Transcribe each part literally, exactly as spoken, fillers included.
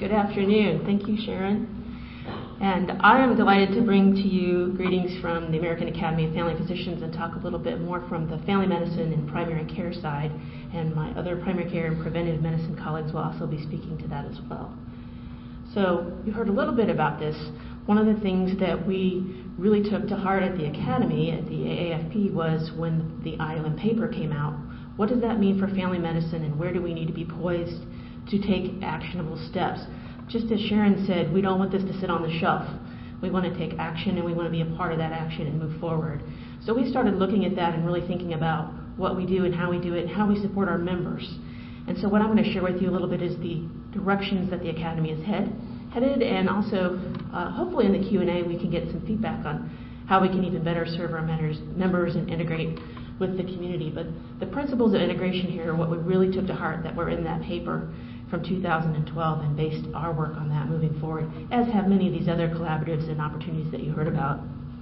Good afternoon. Thank you, Sharon. And I am delighted to bring to you greetings from the American Academy of Family Physicians and talk a little bit more from the family medicine and primary care side. And my other primary care and preventive medicine colleagues will also be speaking to that as well. So you heard a little bit about this. One of the things that we really took to heart at the Academy, at the A A F P, was when the I O M paper came out. What does that mean for family medicine, and where do we need to be poised to take actionable steps? Just as Sharon said, we don't want this to sit on the shelf. We want to take action, and we want to be a part of that action and move forward. So we started looking at that and really thinking about what we do and how we do it and how we support our members. And so what I'm going to share with you a little bit is the directions that the Academy is head, headed, and also uh, hopefully in the Q and A we can get some feedback on how we can even better serve our members, members and integrate with the community. But the principles of integration here are what we really took to heart that were in that paper from two thousand twelve and based our work on that moving forward, as have many of these other collaboratives and opportunities that you heard about.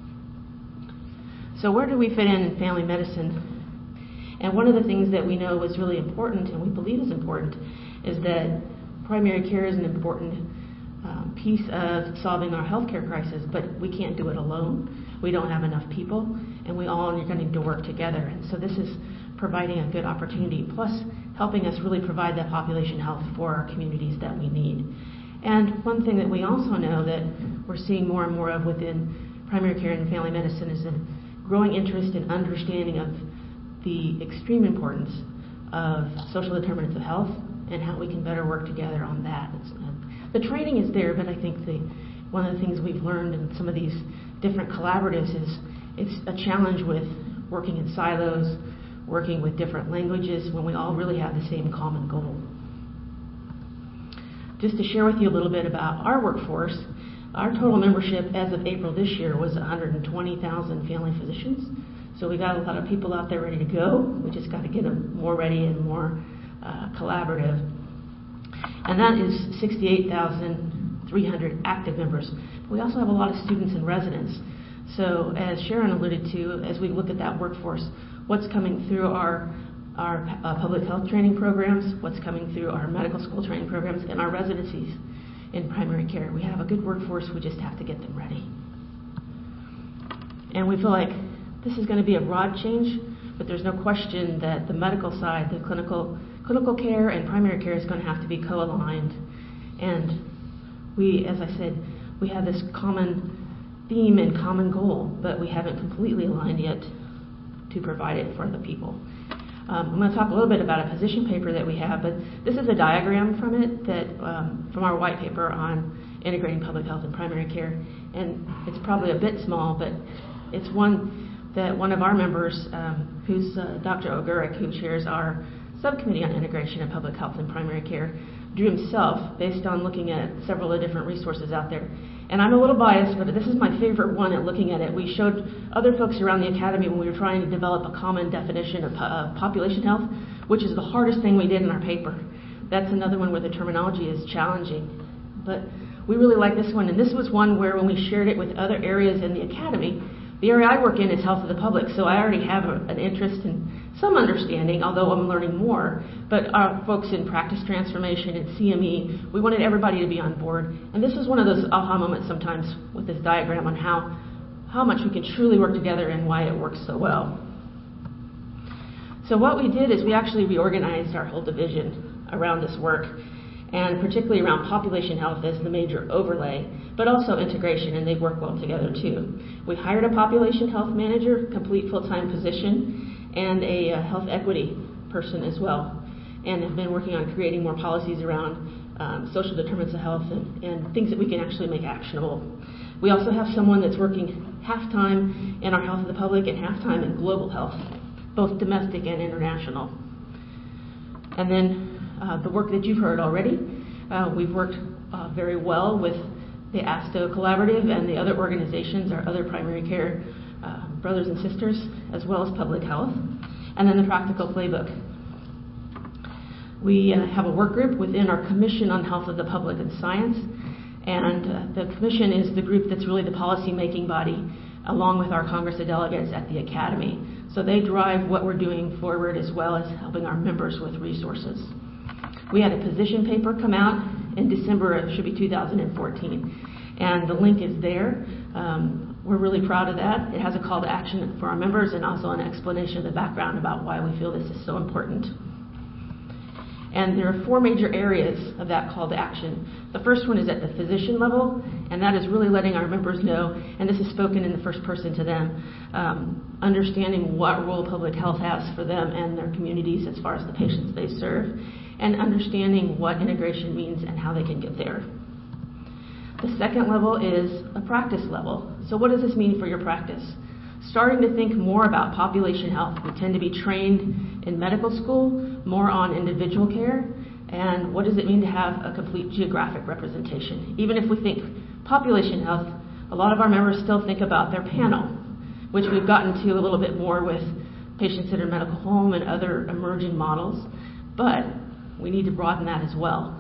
So where do we fit in in family medicine? And one of the things that we know was really important and we believe is important is that primary care is an important um, piece of solving our healthcare crisis, but we can't do it alone. We don't have enough people, and we all are going to need to work together. And so this is providing a good opportunity, plus helping us really provide that population health for our communities that we need. And one thing that we also know that we're seeing more and more of within primary care and family medicine is a growing interest and understanding of the extreme importance of social determinants of health and how we can better work together on that. Uh, the training is there, but I think the, one of the things we've learned in some of these different collaboratives is it's a challenge with working in silos, working with different languages when we all really have the same common goal. Just to share with you a little bit about our workforce, our total membership as of April this year was one hundred twenty thousand family physicians. So we got a lot of people out there ready to go. We just got to get them more ready and more uh, collaborative. And that is sixty-eight thousand three hundred active members. We also have a lot of students and residents. So as Sharon alluded to, as we look at that workforce, what's coming through our our uh, public health training programs, what's coming through our medical school training programs, and our residencies in primary care. We have a good workforce, we just have to get them ready. And we feel like this is going to be a broad change, but there's no question that the medical side, the clinical clinical care and primary care is going to have to be co-aligned. And we, as I said, we have this common theme and common goal, but we haven't completely aligned yet to provide it for the people. Um, I'm going to talk a little bit about a position paper that we have, but this is a diagram from it, that um, from our white paper on integrating public health and primary care. And it's probably a bit small, but it's one that one of our members, um, who's uh, Doctor Oguric, who chairs our subcommittee on integration of public health and primary care, drew himself based on looking at several of the different resources out there. And I'm a little biased, but this is my favorite one at looking at it. We showed other folks around the Academy when we were trying to develop a common definition of uh, population health, which is the hardest thing we did in our paper. That's another one where the terminology is challenging. But we really like this one, and this was one where when we shared it with other areas in the Academy, the area I work in is health of the public, so I already have a, an interest and some understanding, although I'm learning more. But our folks in practice transformation and C M E, we wanted everybody to be on board. And this is one of those aha moments sometimes with this diagram on how, how much we can truly work together and why it works so well. So what we did is we actually reorganized our whole division around this work, and particularly around population health as the major overlay, but also integration, and they work well together too. We hired a population health manager, complete full-time position, and a uh, health equity person as well, and have been working on creating more policies around um, social determinants of health and, and things that we can actually make actionable. We also have someone that's working half-time in our health of the public and half-time in global health, both domestic and international. And then Uh, the work that you've heard already. Uh, we've worked uh, very well with the ASTO Collaborative and the other organizations, our other primary care uh, brothers and sisters, as well as public health. And then the Practical Playbook. We uh, have a work group within our Commission on Health of the Public and Science. And uh, the Commission is the group that's really the policy-making body, along with our Congress of Delegates at the Academy. So they drive what we're doing forward, as well as helping our members with resources. We had a position paper come out in December, it should be two thousand fourteen. And the link is there. Um, we're really proud of that. It has a call to action for our members and also an explanation of the background about why we feel this is so important. And there are four major areas of that call to action. The first one is at the physician level, and that is really letting our members know, and this is spoken in the first person to them, um, understanding what role public health has for them and their communities as far as the patients they serve, and understanding what integration means and how they can get there. The second level is a practice level. So what does this mean for your practice? Starting to think more about population health. We tend to be trained in medical school more on individual care, and what does it mean to have a complete geographic representation? Even if we think population health, a lot of our members still think about their panel, which we've gotten to a little bit more with patient-centered medical home and other emerging models, but we need to broaden that as well.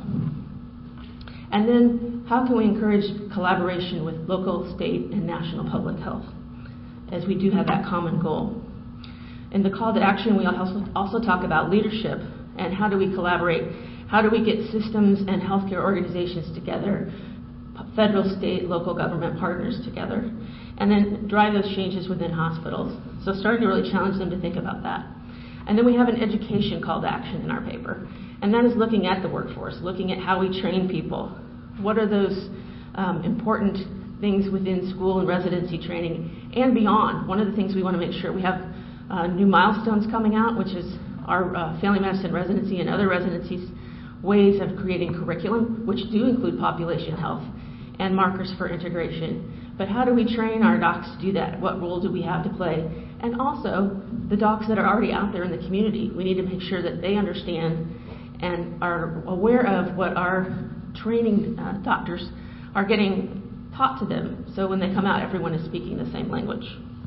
And then how can we encourage collaboration with local, state, and national public health, as we do have that common goal? In the call to action, we also, also talk about leadership and how do we collaborate, how do we get systems and healthcare organizations together, federal, state, local government partners together, and then drive those changes within hospitals. So starting to really challenge them to think about that. And then we have an education call to action in our paper, and that is looking at the workforce, looking at how we train people. What are those um, important things within school and residency training and beyond? One of the things we want to make sure we have uh, new milestones coming out, which is our uh, family medicine residency and other residencies, ways of creating curriculum, which do include population health and markers for integration. But how do we train our docs to do that? What role do we have to play? And also, the docs that are already out there in the community, we need to make sure that they understand and are aware of what our training uh, doctors are getting taught to them. So when they come out, everyone is speaking the same language.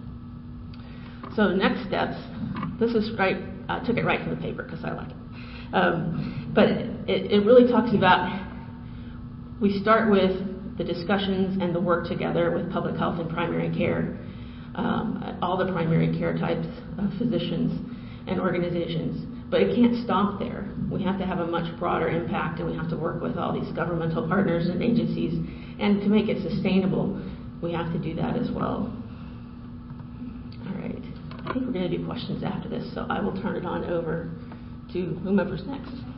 So next steps, this is right, I took it right from the paper because I like it. Um, but it, it really talks about, we start with the discussions and the work together with public health and primary care, um, all the primary care types of physicians and organizations. But it can't stop there. We have to have a much broader impact, and we have to work with all these governmental partners and agencies. And to make it sustainable, we have to do that as well. All right. I think we're going to do questions after this, so I will turn it on over to whomever's next.